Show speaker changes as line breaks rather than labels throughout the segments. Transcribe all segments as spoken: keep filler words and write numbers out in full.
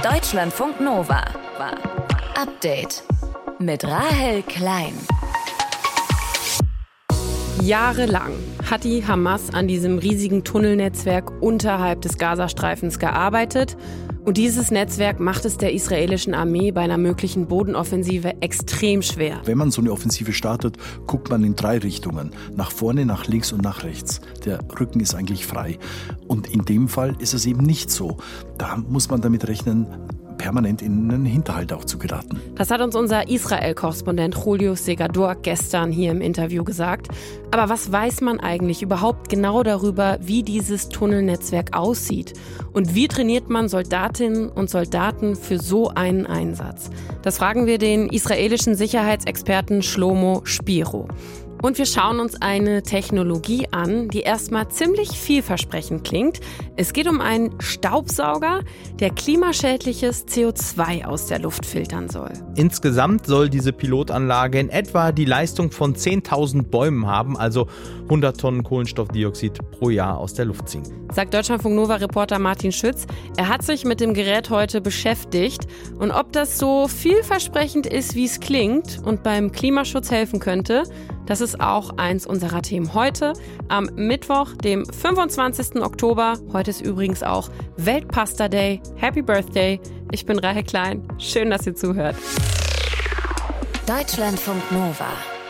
Deutschlandfunk Nova. Update mit Rahel Klein.
Jahrelang hat die Hamas an diesem riesigen Tunnelnetzwerk unterhalb des Gazastreifens gearbeitet. Und dieses Netzwerk macht es der israelischen Armee bei einer möglichen Bodenoffensive extrem schwer.
Wenn man so eine Offensive startet, guckt man in drei Richtungen. Nach vorne, nach links und nach rechts. Der Rücken ist eigentlich frei. Und in dem Fall ist es eben nicht so. Da muss man damit rechnen, permanent in einen Hinterhalt auch zu geraten.
Das hat uns unser Israel-Korrespondent Julio Segador gestern hier im Interview gesagt. Aber was weiß man eigentlich überhaupt genau darüber, wie dieses Tunnelnetzwerk aussieht? Und wie trainiert man Soldatinnen und Soldaten für so einen Einsatz? Das fragen wir den israelischen Sicherheitsexperten Shlomo Spiro. Und wir schauen uns eine Technologie an, die erstmal ziemlich vielversprechend klingt. Es geht um einen Staubsauger, der klimaschädliches C O zwei aus der Luft filtern soll.
Insgesamt soll diese Pilotanlage in etwa die Leistung von zehntausend Bäumen haben, also hundert Tonnen Kohlenstoffdioxid pro Jahr aus der Luft ziehen.
Sagt Deutschlandfunk Nova-Reporter Martin Schütz. Er hat sich mit dem Gerät heute beschäftigt. Und ob das so vielversprechend ist, wie es klingt und beim Klimaschutz helfen könnte, das ist auch eins unserer Themen heute, am Mittwoch, dem fünfundzwanzigsten Oktober. Heute ist übrigens auch Weltpasta Day. Happy Birthday. Ich bin Rahel Klein. Schön, dass ihr zuhört.
Deutschlandfunk Nova.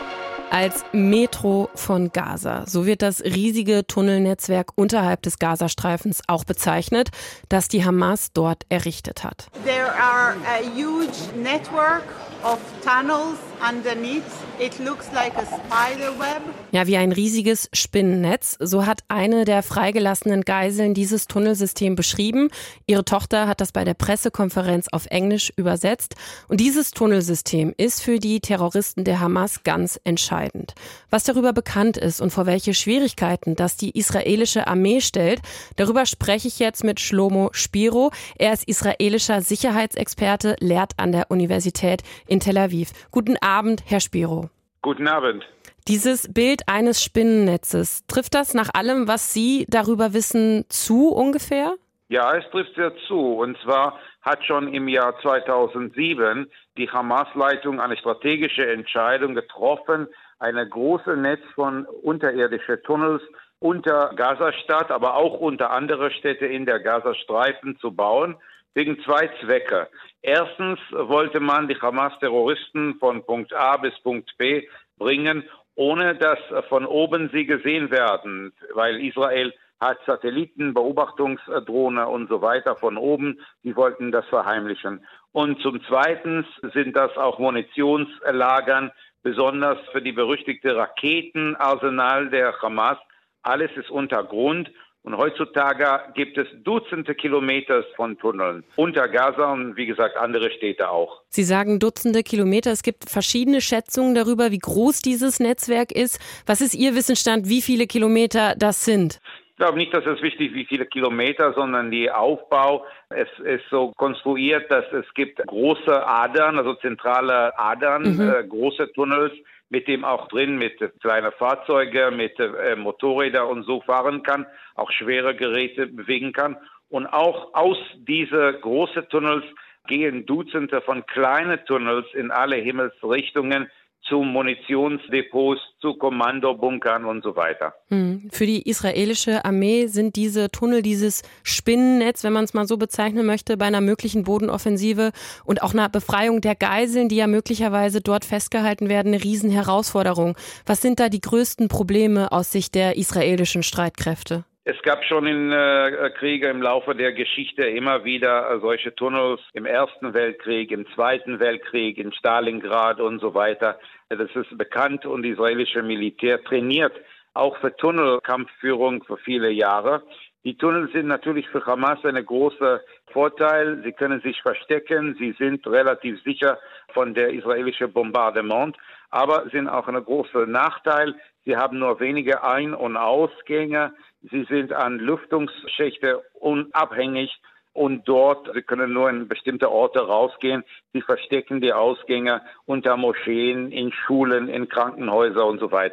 Als Metro von Gaza. So wird das riesige Tunnelnetzwerk unterhalb des Gazastreifens auch bezeichnet, das die Hamas dort errichtet hat.
There are a huge network of tunnels underneath. It looks like a spider web.
Ja, wie ein riesiges Spinnennetz. So hat eine der freigelassenen Geiseln dieses Tunnelsystem beschrieben. Ihre Tochter hat das bei der Pressekonferenz auf Englisch übersetzt. Und dieses Tunnelsystem ist für die Terroristen der Hamas ganz entscheidend. Was darüber bekannt ist und vor welche Schwierigkeiten das die israelische Armee stellt, darüber spreche ich jetzt mit Shlomo Spiro. Er ist israelischer Sicherheitsexperte, lehrt an der Universität in Tel Aviv. Guten Abend, Herr Spiro.
Guten Abend.
Dieses Bild eines Spinnennetzes, trifft das nach allem, was Sie darüber wissen, zu ungefähr?
Ja, es trifft sehr zu. Und zwar hat schon im Jahr zweitausendsieben die Hamas-Leitung eine strategische Entscheidung getroffen, eine große Netz von unterirdischen Tunnels unter Gazastadt, aber auch unter andere Städte in der Gazastreifen zu bauen, wegen zwei Zwecke. Erstens wollte man die Hamas-Terroristen von Punkt A bis Punkt B bringen, ohne dass von oben sie gesehen werden, weil Israel hat Satelliten, Beobachtungsdrohne und so weiter von oben. Die wollten das verheimlichen. Und zum Zweiten sind das auch Munitionslagern, besonders für die berüchtigte Raketenarsenal der Hamas. Alles ist unter Grund. Und heutzutage gibt es Dutzende Kilometer von Tunneln unter Gaza und wie gesagt andere Städte auch.
Sie sagen Dutzende Kilometer. Es gibt verschiedene Schätzungen darüber, wie groß dieses Netzwerk ist. Was ist Ihr Wissensstand, wie viele Kilometer das sind?
Ich glaube nicht, dass es wichtig ist, wie viele Kilometer, sondern die Aufbau. Es ist so konstruiert, dass es gibt große Adern, also zentrale Adern, mhm. äh, große Tunnels, mit dem auch drin mit kleinen Fahrzeugen, mit äh, Motorrädern und so fahren kann, auch schwere Geräte bewegen kann. Und auch aus diese großen Tunnels gehen Dutzende von kleinen Tunnels in alle Himmelsrichtungen zu Munitionsdepots, zu Kommandobunkern und so weiter.
Hm. Für die israelische Armee sind diese Tunnel, dieses Spinnennetz, wenn man es mal so bezeichnen möchte, bei einer möglichen Bodenoffensive und auch einer Befreiung der Geiseln, die ja möglicherweise dort festgehalten werden, eine Riesenherausforderung. Was sind da die größten Probleme aus Sicht der israelischen Streitkräfte?
Es gab schon in äh, Kriege im Laufe der Geschichte immer wieder äh, solche Tunnels im Ersten Weltkrieg, im Zweiten Weltkrieg, in Stalingrad und so weiter. Das ist bekannt und das israelische Militär trainiert auch für Tunnelkampfführung für viele Jahre. Die Tunnel sind natürlich für Hamas ein großer Vorteil. Sie können sich verstecken, sie sind relativ sicher von der israelischen Bombardement, aber sind auch ein großer Nachteil. Sie haben nur wenige Ein- und Ausgänge. Sie sind an Lüftungsschächte unabhängig und dort, sie können nur in bestimmte Orte rausgehen. Sie verstecken die Ausgänge unter Moscheen, in Schulen, in Krankenhäusern und so weiter.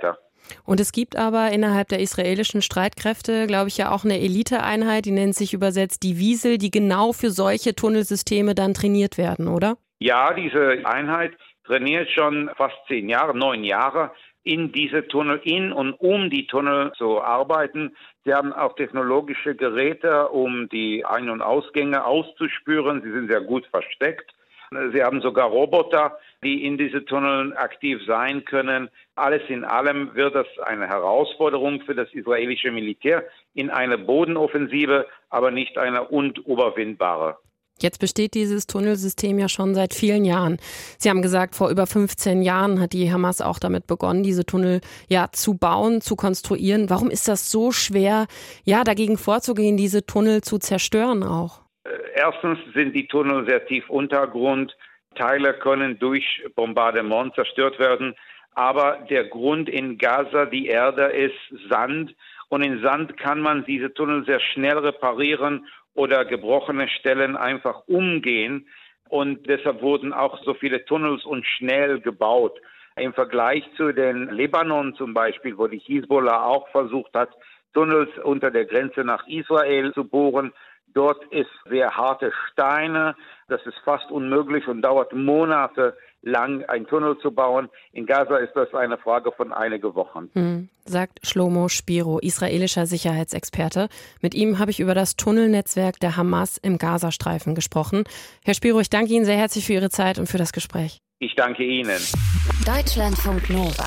Und es gibt aber innerhalb der israelischen Streitkräfte, glaube ich, ja auch eine Eliteeinheit, die nennt sich übersetzt die Wiesel, die genau für solche Tunnelsysteme dann trainiert werden, oder?
Ja, diese Einheit trainiert schon fast zehn Jahre, neun Jahre in diese Tunnel, in und um die Tunnel zu arbeiten. Sie haben auch technologische Geräte, um die Ein- und Ausgänge auszuspüren. Sie sind sehr gut versteckt. Sie haben sogar Roboter, die in diese Tunnel aktiv sein können. Alles in allem wird das eine Herausforderung für das israelische Militär in eine Bodenoffensive, aber nicht eine unüberwindbare.
Jetzt besteht dieses Tunnelsystem ja schon seit vielen Jahren. Sie haben gesagt, vor über fünfzehn Jahren hat die Hamas auch damit begonnen, diese Tunnel ja zu bauen, zu konstruieren. Warum ist das so schwer, ja, dagegen vorzugehen, diese Tunnel zu zerstören auch?
Erstens sind die Tunnel sehr tief Untergrund. Teile können durch Bombardement zerstört werden. Aber der Grund in Gaza, die Erde, ist Sand. Und in Sand kann man diese Tunnel sehr schnell reparieren oder gebrochene Stellen einfach umgehen. Und deshalb wurden auch so viele Tunnels und schnell gebaut. Im Vergleich zu den Libanon zum Beispiel, wo die Hisbollah auch versucht hat, Tunnels unter der Grenze nach Israel zu bohren. Dort ist sehr harte Steine. Das ist fast unmöglich und dauert Monate lang, einen Tunnel zu bauen. In Gaza ist das eine Frage von einigen Wochen.
Hm, sagt Shlomo Spiro, israelischer Sicherheitsexperte. Mit ihm habe ich über das Tunnelnetzwerk der Hamas im Gazastreifen gesprochen. Herr Spiro, ich danke Ihnen sehr herzlich für Ihre Zeit und für das Gespräch.
Ich danke Ihnen.
Deutschlandfunk Nova.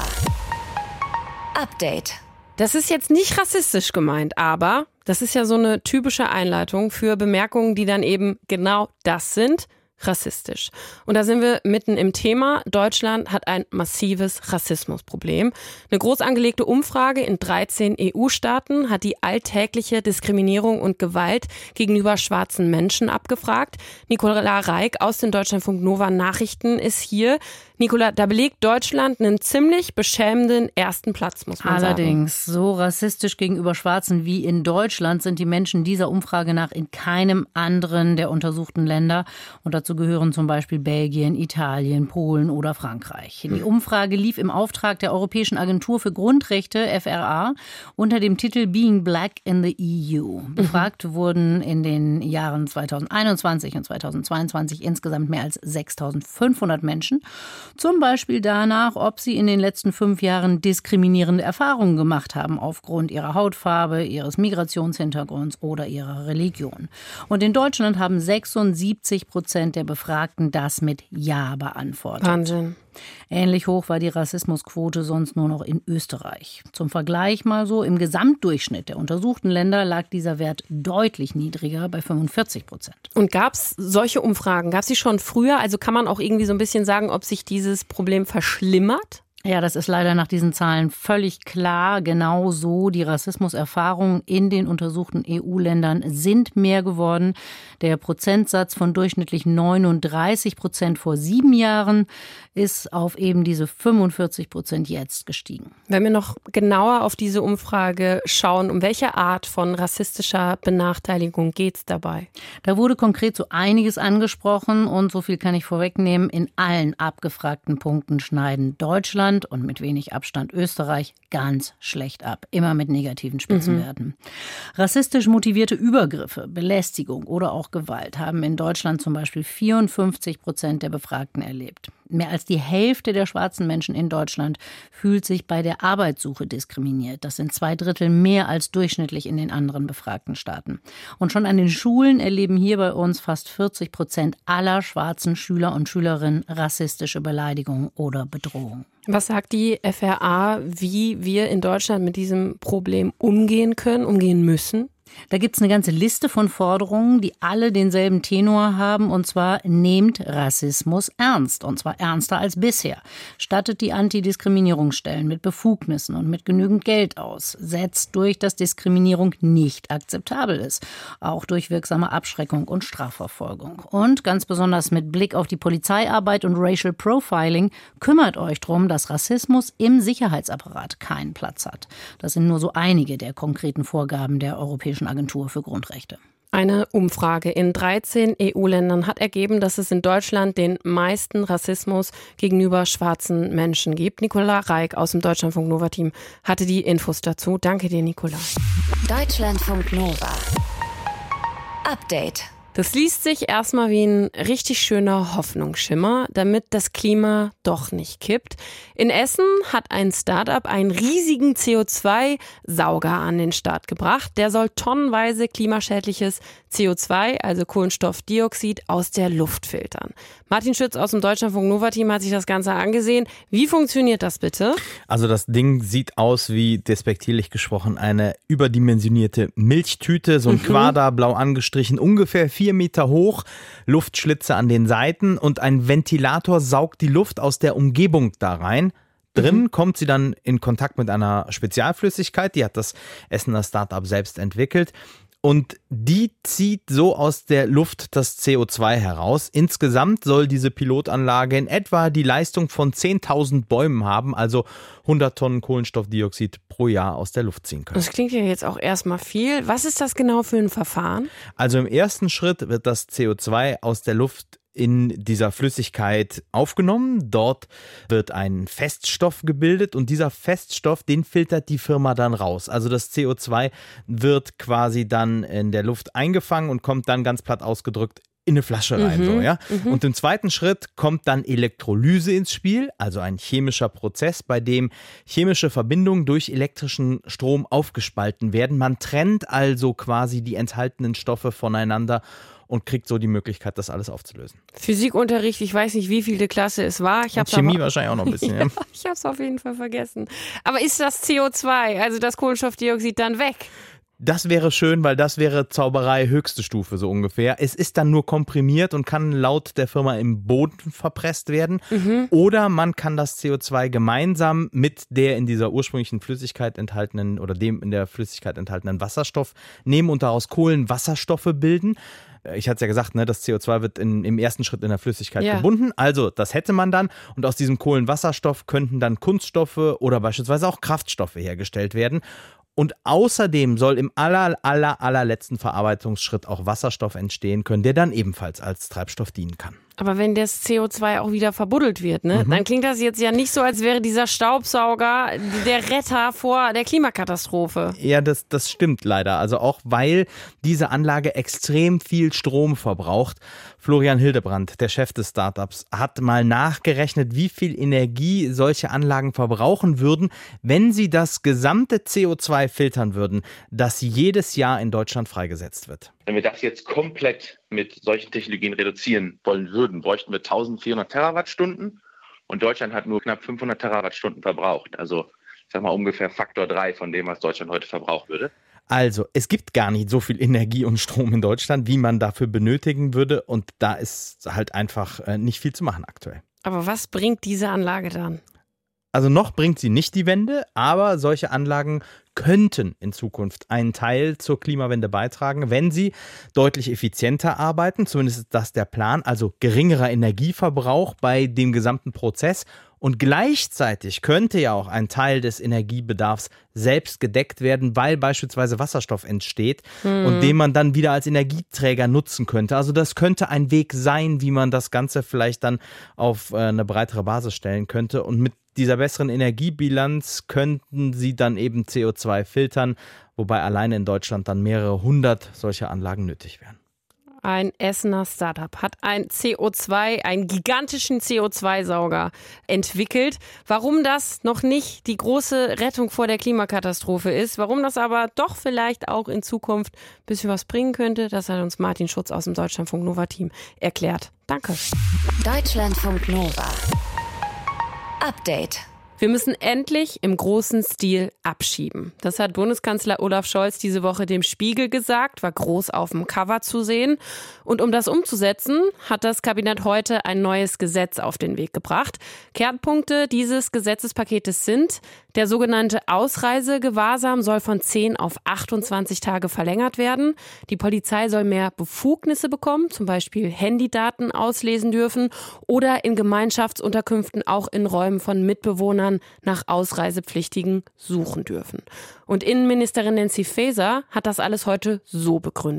Update.
Das ist jetzt nicht rassistisch gemeint, aber das ist ja so eine typische Einleitung für Bemerkungen, die dann eben genau das sind, rassistisch. Und da sind wir mitten im Thema. Deutschland hat ein massives Rassismusproblem. Eine groß angelegte Umfrage in dreizehn E U-Staaten hat die alltägliche Diskriminierung und Gewalt gegenüber schwarzen Menschen abgefragt. Nicola Reik aus den Deutschlandfunk Nova Nachrichten ist hier. Nicola, da belegt Deutschland einen ziemlich beschämenden ersten Platz, muss man
Allerdings,
sagen.
Allerdings, so rassistisch gegenüber Schwarzen wie in Deutschland sind die Menschen dieser Umfrage nach in keinem anderen der untersuchten Länder. Und dazu gehören zum Beispiel Belgien, Italien, Polen oder Frankreich. Die Umfrage lief im Auftrag der Europäischen Agentur für Grundrechte, F R A, unter dem Titel Being Black in the E U. Befragt wurden in den Jahren zweitausendeinundzwanzig und zweitausendzweiundzwanzig insgesamt mehr als sechstausendfünfhundert Menschen. Zum Beispiel danach, ob sie in den letzten fünf Jahren diskriminierende Erfahrungen gemacht haben aufgrund ihrer Hautfarbe, ihres Migrationshintergrunds oder ihrer Religion. Und in Deutschland haben sechsundsiebzig Prozent der Befragten das mit Ja beantwortet.
Wahnsinn.
Ähnlich hoch war die Rassismusquote sonst nur noch in Österreich. Zum Vergleich mal so, im Gesamtdurchschnitt der untersuchten Länder lag dieser Wert deutlich niedriger, bei fünfundvierzig Prozent.
Und gab es solche Umfragen? Gab es sie schon früher? Also kann man auch irgendwie so ein bisschen sagen, ob sich dieses Problem verschlimmert?
Ja, das ist leider nach diesen Zahlen völlig klar. Genau so. Die Rassismuserfahrungen in den untersuchten E U-Ländern sind mehr geworden. Der Prozentsatz von durchschnittlich neununddreißig Prozent vor sieben Jahren ist auf eben diese fünfundvierzig Prozent jetzt gestiegen.
Wenn wir noch genauer auf diese Umfrage schauen, um welche Art von rassistischer Benachteiligung geht es dabei?
Da wurde konkret so einiges angesprochen und so viel kann ich vorwegnehmen. In allen abgefragten Punkten schneiden Deutschland und mit wenig Abstand Österreich ganz schlecht ab. Immer mit negativen Spitzenwerten. Mhm. Rassistisch motivierte Übergriffe, Belästigung oder auch Gewalt haben in Deutschland zum Beispiel vierundfünfzig Prozent der Befragten erlebt. Mehr als die Hälfte der schwarzen Menschen in Deutschland fühlt sich bei der Arbeitssuche diskriminiert. Das sind zwei Drittel mehr als durchschnittlich in den anderen befragten Staaten. Und schon an den Schulen erleben hier bei uns fast vierzig Prozent aller schwarzen Schüler und Schülerinnen rassistische Beleidigungen oder Bedrohungen.
Was sagt die F R A, wie wir in Deutschland mit diesem Problem umgehen können, umgehen müssen?
Da gibt es eine ganze Liste von Forderungen, die alle denselben Tenor haben, und zwar nehmt Rassismus ernst, und zwar ernster als bisher. Stattet die Antidiskriminierungsstellen mit Befugnissen und mit genügend Geld aus. Setzt durch, dass Diskriminierung nicht akzeptabel ist, auch durch wirksame Abschreckung und Strafverfolgung. Und ganz besonders mit Blick auf die Polizeiarbeit und Racial Profiling, kümmert euch darum, dass Rassismus im Sicherheitsapparat keinen Platz hat. Das sind nur so einige der konkreten Vorgaben der Europäischen Agentur für Grundrechte.
Eine Umfrage in dreizehn E U-Ländern hat ergeben, dass es in Deutschland den meisten Rassismus gegenüber schwarzen Menschen gibt. Nicola Reik aus dem Deutschlandfunk Nova-Team hatte die Infos dazu. Danke dir, Nicola.
Deutschlandfunk Nova. Update.
Das liest sich erstmal wie ein richtig schöner Hoffnungsschimmer, damit das Klima doch nicht kippt. In Essen hat ein Start-up einen riesigen C O zwei Sauger an den Start gebracht. Der soll tonnenweise klimaschädliches C O zwei, also Kohlenstoffdioxid, aus der Luft filtern. Martin Schütz aus dem Deutschlandfunk Nova-Team hat sich das Ganze angesehen. Wie funktioniert das bitte?
Also das Ding sieht aus wie, despektierlich gesprochen, eine überdimensionierte Milchtüte, so ein mhm. Quader, blau angestrichen, ungefähr vier Meter hoch, Luftschlitze an den Seiten und ein Ventilator saugt die Luft aus der Umgebung da rein. Drin mhm. kommt sie dann in Kontakt mit einer Spezialflüssigkeit, die hat das Essener Startup selbst entwickelt. Und die zieht so aus der Luft das C O zwei heraus. Insgesamt soll diese Pilotanlage in etwa die Leistung von zehntausend Bäumen haben, also hundert Tonnen Kohlenstoffdioxid pro Jahr aus der Luft ziehen können.
Das klingt ja jetzt auch erstmal viel. Was ist das genau für ein Verfahren?
Also im ersten Schritt wird das C O zwei aus der Luft in dieser Flüssigkeit aufgenommen. Dort wird ein Feststoff gebildet und dieser Feststoff, den filtert die Firma dann raus. Also das C O zwei wird quasi dann in der Luft eingefangen und kommt dann ganz platt ausgedrückt in eine Flasche rein. Mhm, so, ja? Mhm. Und im zweiten Schritt kommt dann Elektrolyse ins Spiel, also ein chemischer Prozess, bei dem chemische Verbindungen durch elektrischen Strom aufgespalten werden. Man trennt also quasi die enthaltenen Stoffe voneinander und kriegt so die Möglichkeit, das alles aufzulösen.
Physikunterricht, ich weiß nicht, wie viele Klasse es war. Ich
und Chemie aber, wahrscheinlich auch noch ein bisschen.
ja,
ja.
Ich habe es auf jeden Fall vergessen. Aber ist das C O zwei, also das Kohlenstoffdioxid, dann weg?
Das wäre schön, weil das wäre Zauberei höchste Stufe so ungefähr. Es ist dann nur komprimiert und kann laut der Firma im Boden verpresst werden. Mhm. Oder man kann das C O zwei gemeinsam mit der in dieser ursprünglichen Flüssigkeit enthaltenen oder dem in der Flüssigkeit enthaltenen Wasserstoff nehmen und daraus Kohlenwasserstoffe bilden. Ich hatte es ja gesagt, ne, das C O zwei wird in, im ersten Schritt in der Flüssigkeit ja. gebunden. Also das hätte man dann. Und aus diesem Kohlenwasserstoff könnten dann Kunststoffe oder beispielsweise auch Kraftstoffe hergestellt werden. Und außerdem soll im aller, aller, allerletzten Verarbeitungsschritt auch Wasserstoff entstehen können, der dann ebenfalls als Treibstoff dienen kann.
Aber wenn das C O zwei auch wieder verbuddelt wird, ne, mhm. dann klingt das jetzt ja nicht so, als wäre dieser Staubsauger der Retter vor der Klimakatastrophe.
Ja, das, das stimmt leider. Also auch, weil diese Anlage extrem viel Strom verbraucht. Florian Hildebrand, der Chef des Startups, hat mal nachgerechnet, wie viel Energie solche Anlagen verbrauchen würden, wenn sie das gesamte C O zwei filtern würden, das jedes Jahr in Deutschland freigesetzt wird.
Wenn wir das jetzt komplett mit solchen Technologien reduzieren wollen würden, bräuchten wir eintausendvierhundert Terawattstunden und Deutschland hat nur knapp fünfhundert Terawattstunden verbraucht. Also ich sag mal ungefähr Faktor drei von dem, was Deutschland heute verbrauchen würde.
Also, es gibt gar nicht so viel Energie und Strom in Deutschland, wie man dafür benötigen würde und da ist halt einfach äh, nicht viel zu machen aktuell.
Aber was bringt diese Anlage dann?
Also noch bringt sie nicht die Wende, aber solche Anlagen könnten in Zukunft einen Teil zur Klimawende beitragen, wenn sie deutlich effizienter arbeiten. Zumindest ist das der Plan, also geringerer Energieverbrauch bei dem gesamten Prozess. Und gleichzeitig könnte ja auch ein Teil des Energiebedarfs selbst gedeckt werden, weil beispielsweise Wasserstoff entsteht hm. und den man dann wieder als Energieträger nutzen könnte. Also das könnte ein Weg sein, wie man das Ganze vielleicht dann auf eine breitere Basis stellen könnte. Und mit dieser besseren Energiebilanz könnten sie dann eben C O zwei filtern, wobei alleine in Deutschland dann mehrere hundert solcher Anlagen nötig wären.
Ein Essener Startup hat ein C O zwei, einen gigantischen C O zwei Sauger entwickelt. Warum das noch nicht die große Rettung vor der Klimakatastrophe ist, warum das aber doch vielleicht auch in Zukunft ein bisschen was bringen könnte, das hat uns Martin Schütz aus dem Deutschlandfunk Nova-Team erklärt. Danke.
Deutschlandfunk Nova. Update.
Wir müssen endlich im großen Stil abschieben. Das hat Bundeskanzler Olaf Scholz diese Woche dem Spiegel gesagt, war groß auf dem Cover zu sehen. Und um das umzusetzen, hat das Kabinett heute ein neues Gesetz auf den Weg gebracht. Kernpunkte dieses Gesetzespaketes sind: der sogenannte Ausreisegewahrsam soll von zehn auf achtundzwanzig Tage verlängert werden. Die Polizei soll mehr Befugnisse bekommen, zum Beispiel Handydaten auslesen dürfen oder in Gemeinschaftsunterkünften auch in Räumen von Mitbewohnern nach Ausreisepflichtigen suchen dürfen. Und Innenministerin Nancy Faeser hat das alles heute so begründet.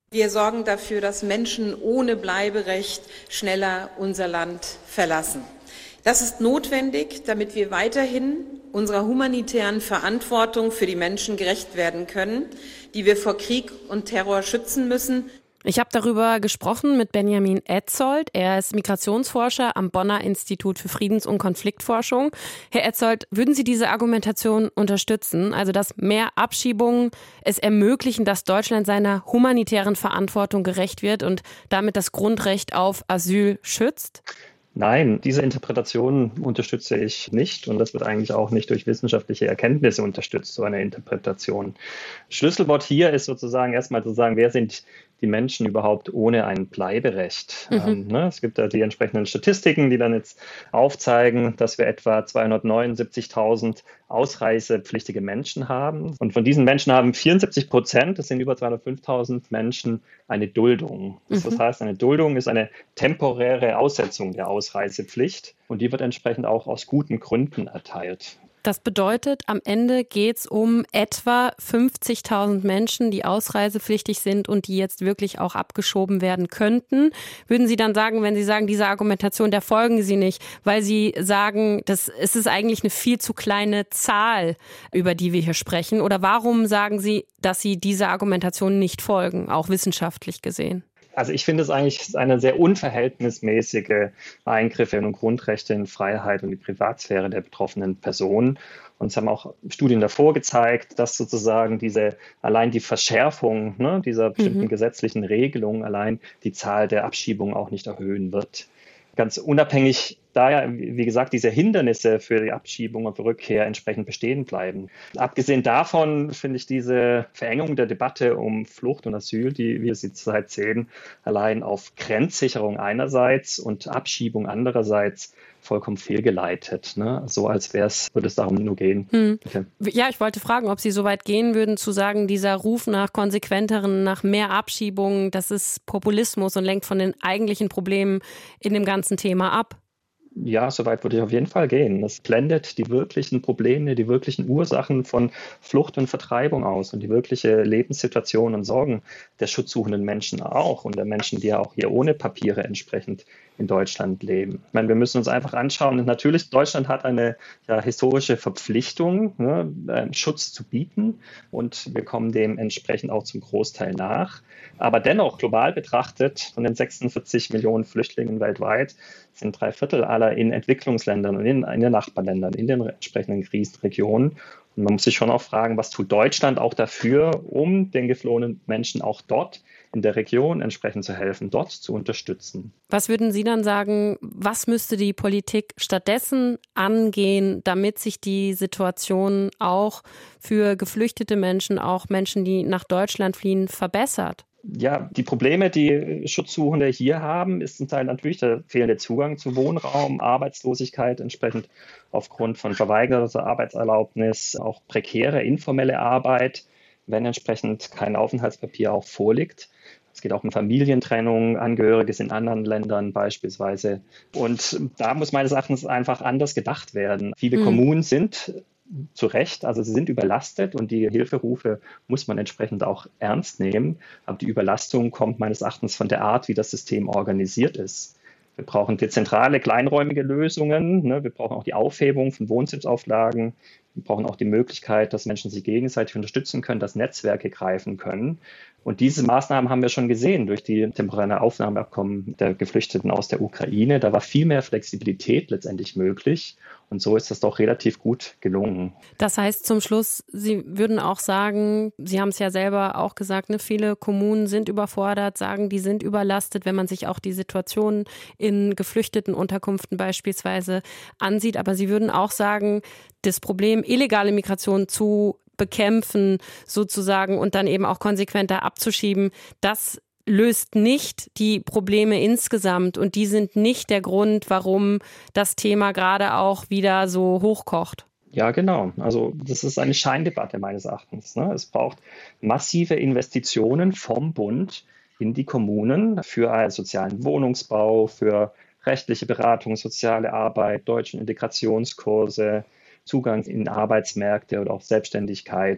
Wir sorgen dafür, dass Menschen ohne Bleiberecht schneller unser Land verlassen. Das ist notwendig, damit wir weiterhin unserer humanitären Verantwortung für die Menschen gerecht werden können, die wir vor Krieg und Terror schützen müssen.
Ich habe darüber gesprochen mit Benjamin Etzold. Er ist Migrationsforscher am Bonner Institut für Friedens- und Konfliktforschung. Herr Etzold, würden Sie diese Argumentation unterstützen? Also, dass mehr Abschiebungen es ermöglichen, dass Deutschland seiner humanitären Verantwortung gerecht wird und damit das Grundrecht auf Asyl schützt?
Nein, diese Interpretation unterstütze ich nicht und das wird eigentlich auch nicht durch wissenschaftliche Erkenntnisse unterstützt, so eine Interpretation. Schlüsselwort hier ist sozusagen erstmal zu sagen, wer sind die Menschen überhaupt ohne ein Bleiberecht? Mhm. Ähm, ne, es gibt da die entsprechenden Statistiken, die dann jetzt aufzeigen, dass wir etwa zweihundertneunundsiebzigtausend ausreisepflichtige Menschen haben. Und von diesen Menschen haben vierundsiebzig Prozent, das sind über zweihundertfünftausend Menschen, eine Duldung. Das, mhm. das heißt, eine Duldung ist eine temporäre Aussetzung der Ausreisepflicht und die wird entsprechend auch aus guten Gründen erteilt.
Das bedeutet, am Ende geht es um etwa fünfzigtausend Menschen, die ausreisepflichtig sind und die jetzt wirklich auch abgeschoben werden könnten. Würden Sie dann sagen, wenn Sie sagen, diese Argumentation, der folgen Sie nicht, weil Sie sagen, das, es ist eigentlich eine viel zu kleine Zahl, über die wir hier sprechen? Oder warum sagen Sie, dass Sie dieser Argumentation nicht folgen, auch wissenschaftlich gesehen?
Also ich finde es eigentlich eine sehr unverhältnismäßige Eingriffe in Grundrechte, in Freiheit und die Privatsphäre der betroffenen Personen. Und es haben auch Studien davor gezeigt, dass sozusagen diese allein die Verschärfung ne, dieser bestimmten mhm. gesetzlichen Regelungen allein die Zahl der Abschiebungen auch nicht erhöhen wird. Ganz unabhängig da ja, wie gesagt, diese Hindernisse für die Abschiebung und für Rückkehr entsprechend bestehen bleiben. Abgesehen davon finde ich diese Verengung der Debatte um Flucht und Asyl, die wir sie zurzeit sehen, allein auf Grenzsicherung einerseits und Abschiebung andererseits vollkommen fehlgeleitet. Ne? So als wäre es, würde es darum nur gehen.
Hm. Okay. Ja, ich wollte fragen, ob Sie so weit gehen würden, zu sagen, dieser Ruf nach konsequenteren, nach mehr Abschiebungen, das ist Populismus und lenkt von den eigentlichen Problemen in dem ganzen Thema ab.
Ja, so weit würde ich auf jeden Fall gehen. Das blendet die wirklichen Probleme, die wirklichen Ursachen von Flucht und Vertreibung aus und die wirkliche Lebenssituation und Sorgen der schutzsuchenden Menschen auch und der Menschen, die ja auch hier ohne Papiere entsprechend in Deutschland leben. Ich meine, wir müssen uns einfach anschauen, natürlich, Deutschland hat eine ja, historische Verpflichtung, ne, Schutz zu bieten und wir kommen dem entsprechend auch zum Großteil nach. Aber dennoch, global betrachtet, von den sechsundvierzig Millionen Flüchtlingen weltweit, sind drei Viertel aller in Entwicklungsländern und in, in den Nachbarländern, in den entsprechenden Krisenregionen. Und man muss sich schon auch fragen, was tut Deutschland auch dafür, um den geflohenen Menschen auch dort in der Region entsprechend zu helfen, dort zu unterstützen.
Was würden Sie dann sagen, was müsste die Politik stattdessen angehen, damit sich die Situation auch für geflüchtete Menschen, auch Menschen, die nach Deutschland fliehen, verbessert?
Ja, die Probleme, die Schutzsuchende hier haben, ist zum Teil natürlich der fehlende Zugang zu Wohnraum, Arbeitslosigkeit entsprechend aufgrund von verweigerter Arbeitserlaubnis, auch prekäre informelle Arbeit, wenn entsprechend kein Aufenthaltspapier auch vorliegt. Es geht auch um Familientrennung, Angehörige in anderen Ländern beispielsweise. Und da muss meines Erachtens einfach anders gedacht werden. Viele mhm. Kommunen sind zu Recht, also sie sind überlastet und die Hilferufe muss man entsprechend auch ernst nehmen. Aber die Überlastung kommt meines Erachtens von der Art, wie das System organisiert ist. Wir brauchen dezentrale, kleinräumige Lösungen. Ne? Wir brauchen auch die Aufhebung von Wohnsitzauflagen. Wir brauchen auch die Möglichkeit, dass Menschen sich gegenseitig unterstützen können, dass Netzwerke greifen können. Und diese Maßnahmen haben wir schon gesehen durch die temporäre Aufnahmeabkommen der Geflüchteten aus der Ukraine. Da war viel mehr Flexibilität letztendlich möglich. Und so ist das doch relativ gut gelungen.
Das heißt zum Schluss, Sie würden auch sagen, Sie haben es ja selber auch gesagt, ne, viele Kommunen sind überfordert, sagen, die sind überlastet, wenn man sich auch die Situation in geflüchteten Unterkünften beispielsweise ansieht. Aber Sie würden auch sagen, das Problem illegale Migration zu bekämpfen sozusagen und dann eben auch konsequenter abzuschieben, das löst nicht die Probleme insgesamt und die sind nicht der Grund, warum das Thema gerade auch wieder so hochkocht.
Ja, genau. Also das ist eine Scheindebatte meines Erachtens. Ne? Es braucht massive Investitionen vom Bund in die Kommunen für einen sozialen Wohnungsbau, für rechtliche Beratung, soziale Arbeit, deutsche Integrationskurse, Zugang in Arbeitsmärkte oder auch Selbstständigkeit.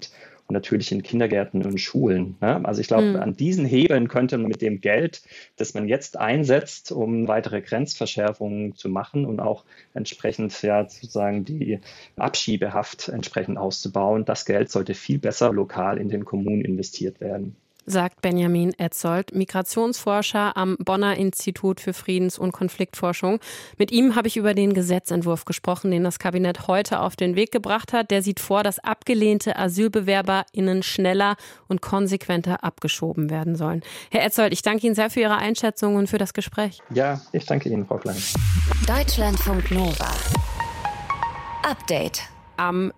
und natürlich in Kindergärten und Schulen. Ne? Also ich glaube, mhm. an diesen Hebeln könnte man mit dem Geld, das man jetzt einsetzt, um weitere Grenzverschärfungen zu machen und auch entsprechend ja sozusagen die Abschiebehaft entsprechend auszubauen, das Geld sollte viel besser lokal in den Kommunen investiert werden.
Sagt Benjamin Etzold, Migrationsforscher am Bonner Institut für Friedens- und Konfliktforschung. Mit ihm habe ich über den Gesetzentwurf gesprochen, den das Kabinett heute auf den Weg gebracht hat. Der sieht vor, dass abgelehnte AsylbewerberInnen schneller und konsequenter abgeschoben werden sollen. Herr Etzold, ich danke Ihnen sehr für Ihre Einschätzung und für das Gespräch.
Ja, ich danke Ihnen, Frau Klein.
Deutschlandfunk Nova. Update.
Am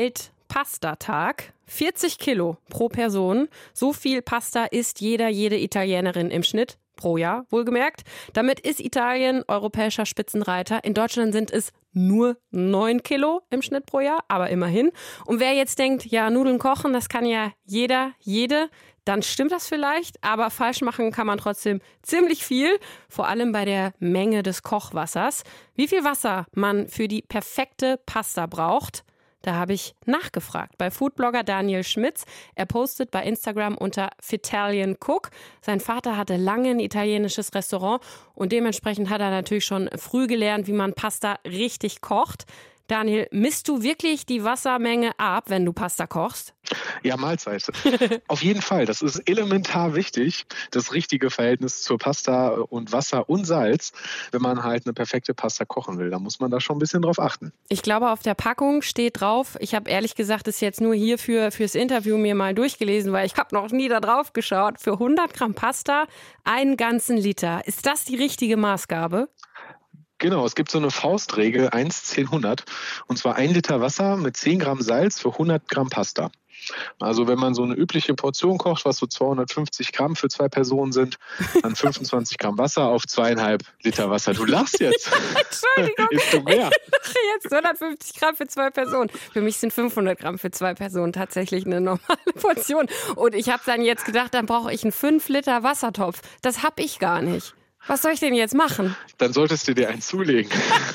Weltpastatag vierzig Kilo pro Person. So viel Pasta isst jeder, jede Italienerin im Schnitt pro Jahr, wohlgemerkt. Damit ist Italien europäischer Spitzenreiter. In Deutschland sind es nur neun Kilo im Schnitt pro Jahr, aber immerhin. Und wer jetzt denkt, ja, Nudeln kochen, das kann ja jeder, jede, dann stimmt das vielleicht, aber falsch machen kann man trotzdem ziemlich viel, vor allem bei der Menge des Kochwassers. Wie viel Wasser man für die perfekte Pasta braucht, da habe ich nachgefragt bei Foodblogger Daniel Schmitz. Er postet bei Instagram unter Fitalian Cook. Sein Vater hatte lange ein italienisches Restaurant und dementsprechend hat er natürlich schon früh gelernt, wie man Pasta richtig kocht. Daniel, misst du wirklich die Wassermenge ab, wenn du Pasta kochst?
Ja, Mahlzeit. Auf jeden Fall. Das ist elementar wichtig, das richtige Verhältnis zur Pasta und Wasser und Salz, wenn man halt eine perfekte Pasta kochen will. Da muss man da schon ein bisschen drauf achten.
Ich glaube, auf der Packung steht drauf, ich habe ehrlich gesagt das jetzt nur hier für, fürs Interview mir mal durchgelesen, weil ich habe noch nie da drauf geschaut. Für hundert Gramm Pasta einen ganzen Liter. Ist das die richtige Maßgabe?
Genau, es gibt so eine Faustregel, eins zehn hundert, und zwar ein Liter Wasser mit zehn Gramm Salz für hundert Gramm Pasta. Also wenn man so eine übliche Portion kocht, was so zweihundertfünfzig Gramm für zwei Personen sind, dann fünfundzwanzig Gramm Wasser auf zweieinhalb Liter Wasser. Du lachst jetzt.
Entschuldigung,
Ist du mehr?
ich lache jetzt. hundertfünfzig Gramm für zwei Personen. Für mich sind fünfhundert Gramm für zwei Personen tatsächlich eine normale Portion. Und ich habe dann jetzt gedacht, dann brauche ich einen fünf Liter Wassertopf. Das habe ich gar nicht. Was soll ich denn jetzt machen?
Dann solltest du dir einen zulegen.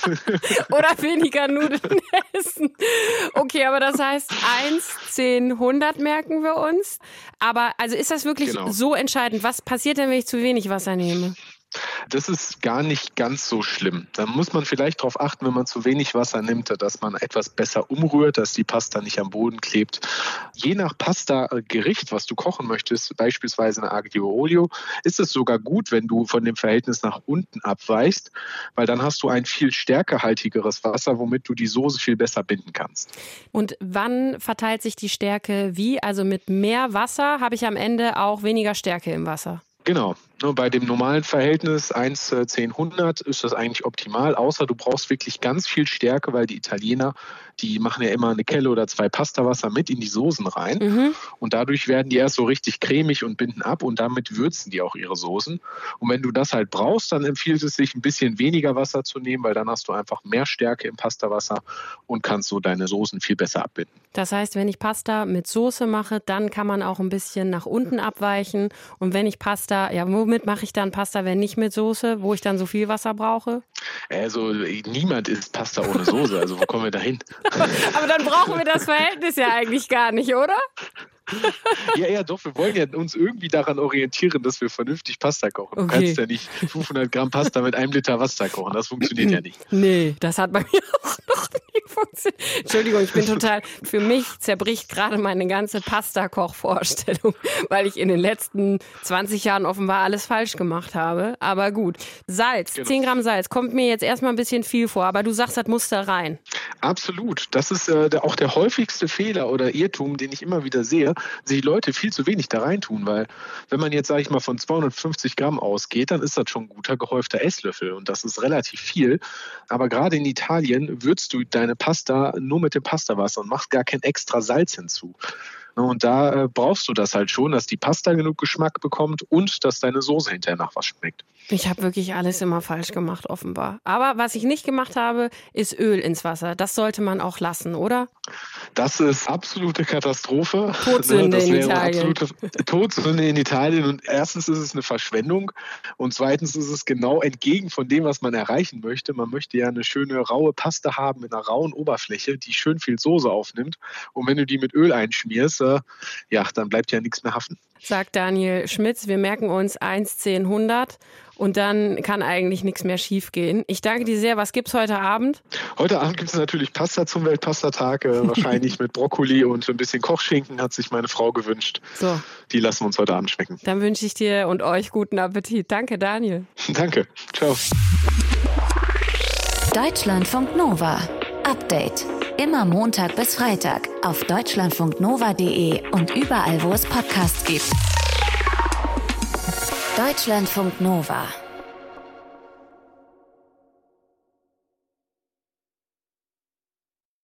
Oder weniger Nudeln essen. Okay, aber das heißt eins, zehn, hundert merken wir uns. Aber also ist das wirklich
Genau.
so entscheidend? Was passiert denn, wenn ich zu wenig Wasser nehme?
Das ist gar nicht ganz so schlimm. Da muss man vielleicht darauf achten, wenn man zu wenig Wasser nimmt, dass man etwas besser umrührt, dass die Pasta nicht am Boden klebt. Je nach Pasta-Gericht, was du kochen möchtest, beispielsweise eine Aglio Olio, ist es sogar gut, wenn du von dem Verhältnis nach unten abweichst, weil dann hast du ein viel stärkehaltigeres Wasser, womit du die Soße viel besser binden kannst.
Und wann verteilt sich die Stärke wie? Also mit mehr Wasser habe ich am Ende auch weniger Stärke im Wasser.
Genau. Nur bei dem normalen Verhältnis eins zehn hundert ist das eigentlich optimal, außer du brauchst wirklich ganz viel Stärke, weil die Italiener, die machen ja immer eine Kelle oder zwei Pastawasser mit in die Soßen rein mhm. und dadurch werden die erst so richtig cremig und binden ab und damit würzen die auch ihre Soßen. Und wenn du das halt brauchst, dann empfiehlt es sich, ein bisschen weniger Wasser zu nehmen, weil dann hast du einfach mehr Stärke im Pastawasser und kannst so deine Soßen viel besser abbinden.
Das heißt, wenn ich Pasta mit Soße mache, dann kann man auch ein bisschen nach unten abweichen. Und wenn ich Pasta, ja, womit mache ich dann Pasta, wenn nicht mit Soße, wo ich dann so viel Wasser brauche?
Also niemand isst Pasta ohne Soße, also wo kommen wir da hin?
Aber dann brauchen wir das Verhältnis ja eigentlich gar nicht, oder?
Ja, ja, doch, wir wollen ja uns irgendwie daran orientieren, dass wir vernünftig Pasta kochen.
Okay.
Du kannst ja nicht fünfhundert Gramm Pasta mit einem Liter Wasser kochen, das funktioniert ja nicht.
Nee, das hat bei mir auch noch nie funktioniert. Entschuldigung, ich bin total, für mich zerbricht gerade meine ganze Pasta-Koch-Vorstellung, weil ich in den letzten zwanzig Jahren offenbar alles falsch gemacht habe. Aber gut, Salz, genau. zehn Gramm Salz, kommt mir jetzt erstmal ein bisschen viel vor, aber du sagst, das muss da rein.
Absolut, das ist äh, der, auch der häufigste Fehler oder Irrtum, den ich immer wieder sehe, sich Leute viel zu wenig da reintun, weil wenn man jetzt, sage ich mal, von zweihundertfünfzig Gramm ausgeht, dann ist das schon ein guter gehäufter Esslöffel und das ist relativ viel. Aber gerade in Italien würzt du deine Pasta nur mit dem Pastawasser und machst gar kein extra Salz hinzu. Und da äh, brauchst du das halt schon, dass die Pasta genug Geschmack bekommt und dass deine Soße hinterher nach was schmeckt.
Ich habe wirklich alles immer falsch gemacht, offenbar. Aber was ich nicht gemacht habe, ist Öl ins Wasser. Das sollte man auch lassen, oder?
Das ist absolute Katastrophe.
Todsünde
das
in Italien.
Absolute Todsünde in Italien. Und erstens ist es eine Verschwendung und zweitens ist es genau entgegen von dem, was man erreichen möchte. Man möchte ja eine schöne raue Pasta haben mit einer rauen Oberfläche, die schön viel Soße aufnimmt. Und wenn du die mit Öl einschmierst, äh, ja, dann bleibt ja nichts mehr haften.
Sagt Daniel Schmitz, wir merken uns eins zehn hundert und dann kann eigentlich nichts mehr schief gehen. Ich danke dir sehr. Was gibt's heute Abend?
Heute Abend gibt es natürlich Pasta zum Weltpastatag, äh, wahrscheinlich mit Brokkoli und ein bisschen Kochschinken, hat sich meine Frau gewünscht.
So.
Die lassen wir uns heute Abend schmecken.
Dann wünsche ich dir und euch guten Appetit. Danke, Daniel.
Danke. Ciao.
Deutschlandfunk Nova. Update. Immer Montag bis Freitag auf deutschlandfunknova punkt de und überall, wo es Podcasts gibt. Deutschlandfunk Nova.